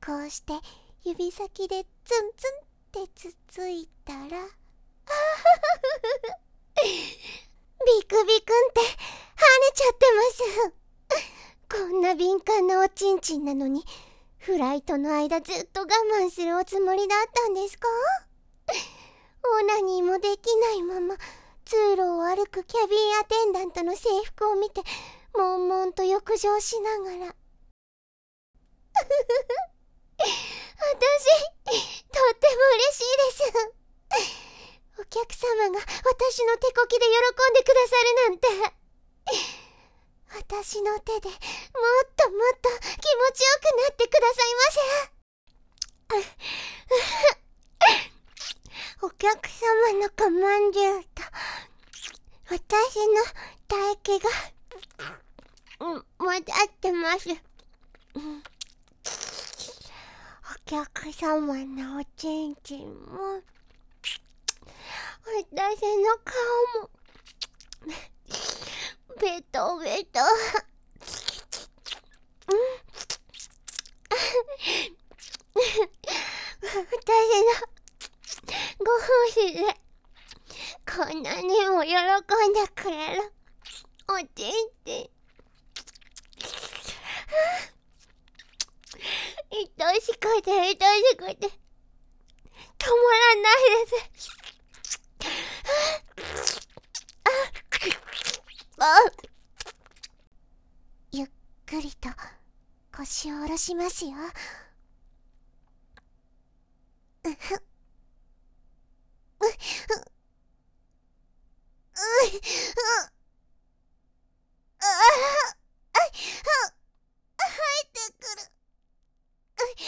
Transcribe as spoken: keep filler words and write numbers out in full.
こうして指先でツンツンってつついたらビクビクンって跳ねちゃってます。こんな敏感なおちんちんなのにフライトの間ずっと我慢するおつもりだったんですか？オナニーもできないまま通路を歩くキャビンアテンダントの制服を見て悶々と浴場しながら私、とっても嬉しいです。お客様が私の手こきで喜んでくださるなんて。私の手でもっともっと気持ちよくなってくださいませ。お客様の我慢汁と私の唾液が、うん、混ざってます。お客様のおちんちんも私の顔もベトベト。私のご奉仕でこんなにも喜んでくれるおちんちん、愛しくて愛しくて止まらないです。ゆっくりと腰を下ろしますよ。うふっうっうっうっああ入ってくる。